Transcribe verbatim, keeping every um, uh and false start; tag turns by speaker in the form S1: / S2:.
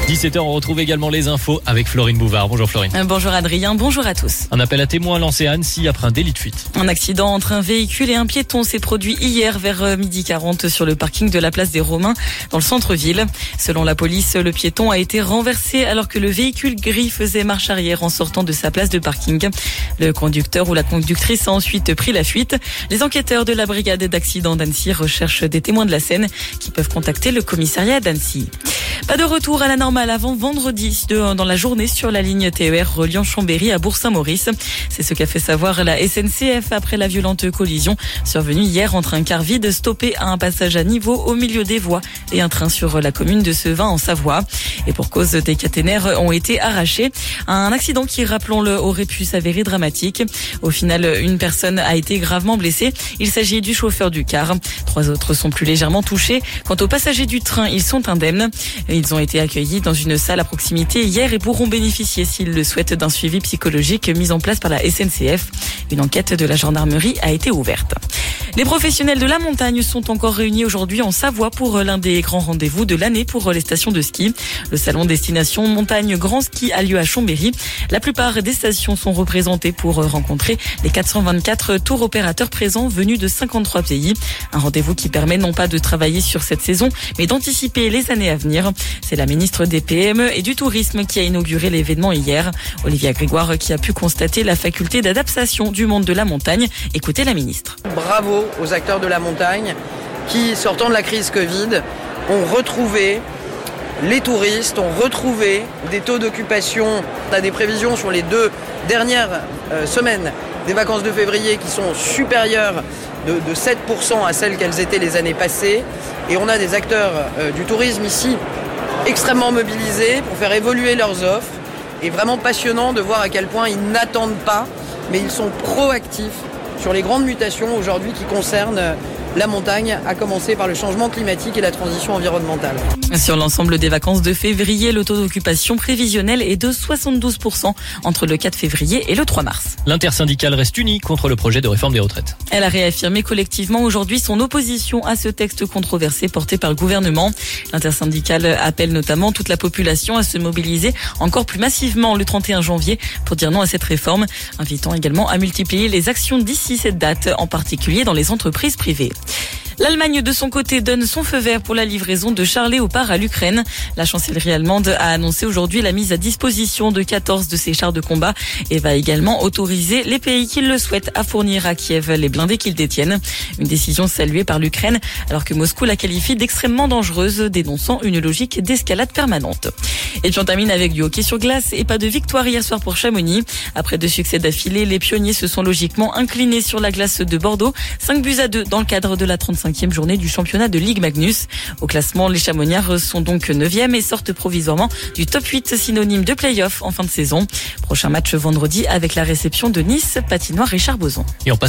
S1: dix-sept heures, on retrouve également les infos avec Florine Bouvard. Bonjour Florine.
S2: Bonjour Adrien, bonjour à tous.
S1: Un appel à témoins lancé à Annecy après un délit de fuite.
S2: Un accident entre un véhicule et un piéton s'est produit hier vers midi quarante sur le parking de la place des Romains dans le centre-ville. Selon la police, le piéton a été renversé alors que le véhicule gris faisait marche arrière en sortant de sa place de parking. Le conducteur ou la conductrice a ensuite pris la fuite. Les enquêteurs de la brigade d'accident d'Annecy recherchent des témoins de la scène qui peuvent contacter le commissariat d'Annecy. Pas de retour à la normale avant vendredi de, dans la journée sur la ligne T E R reliant Chambéry à Bourg-Saint-Maurice. C'est ce qu'a fait savoir la S N C F après la violente collision survenue hier entre un car vide stoppé à un passage à niveau au milieu des voies et un train sur la commune de Sevin en Savoie. Et pour cause, des caténaires ont été arrachés. Un accident qui, rappelons-le, aurait pu s'avérer dramatique. Au final, une personne a été gravement blessée. Il s'agit du chauffeur du car. Trois autres sont plus légèrement touchés. Quant aux passagers du train, ils sont indemnes. Ils ont été accueillis dans une salle à proximité hier et pourront bénéficier, s'ils le souhaitent, d'un suivi psychologique mis en place par la S N C F. Une enquête de la gendarmerie a été ouverte. Les professionnels de la montagne sont encore réunis aujourd'hui en Savoie pour l'un des grands rendez-vous de l'année pour les stations de ski. Le salon Destination Montagne Grand Ski a lieu à Chambéry. La plupart des stations sont représentées pour rencontrer les quatre cent vingt-quatre tours opérateurs présents venus de cinquante-trois pays. Un rendez-vous qui permet non pas de travailler sur cette saison, mais d'anticiper les années à venir. C'est la ministre des P M E et du Tourisme qui a inauguré l'événement hier. Olivia Grégoire qui a pu constater la faculté d'adaptation du monde de la montagne. Écoutez la ministre.
S3: Bravo aux acteurs de la montagne qui, sortant de la crise Covid, ont retrouvé les touristes, ont retrouvé des taux d'occupation. On a des prévisions sur les deux dernières euh, semaines des vacances de février qui sont supérieures de, de sept pour cent à celles qu'elles étaient les années passées. Et on a des acteurs euh, du tourisme ici extrêmement mobilisés pour faire évoluer leurs offres. Et vraiment passionnant de voir à quel point ils n'attendent pas, mais ils sont proactifs sur les grandes mutations aujourd'hui qui concernent la montagne, à commencer par le changement climatique et la transition environnementale.
S2: Sur l'ensemble des vacances de février, le taux d'occupation prévisionnel est de soixante-douze pour cent entre le quatre février et le trois mars.
S1: L'intersyndicale reste unie contre le projet de réforme des retraites.
S2: Elle a réaffirmé collectivement aujourd'hui son opposition à ce texte controversé porté par le gouvernement. L'intersyndicale appelle notamment toute la population à se mobiliser encore plus massivement le trente et un janvier pour dire non à cette réforme, invitant également à multiplier les actions d'ici cette date, en particulier dans les entreprises privées. L'Allemagne, de son côté, donne son feu vert pour la livraison de chars Léopard à l'Ukraine. La chancellerie allemande a annoncé aujourd'hui la mise à disposition de quatorze de ces chars de combat et va également autoriser les pays qui le souhaitent à fournir à Kiev les blindés qu'ils détiennent. Une décision saluée par l'Ukraine alors que Moscou la qualifie d'extrêmement dangereuse, dénonçant une logique d'escalade permanente. Et puis on termine avec du hockey sur glace et pas de victoire hier soir pour Chamonix. Après deux succès d'affilée, les pionniers se sont logiquement inclinés sur la glace de Bordeaux. cinq buts à deux dans le cadre de la trente-cinquième journée du championnat de Ligue Magnus. Au classement, les Chamonniards sont donc neuvième et sortent provisoirement du top huit, synonyme de play-off en fin de saison. Prochain match vendredi avec la réception de Nice, patinoire Richard Boson.
S1: Et on passe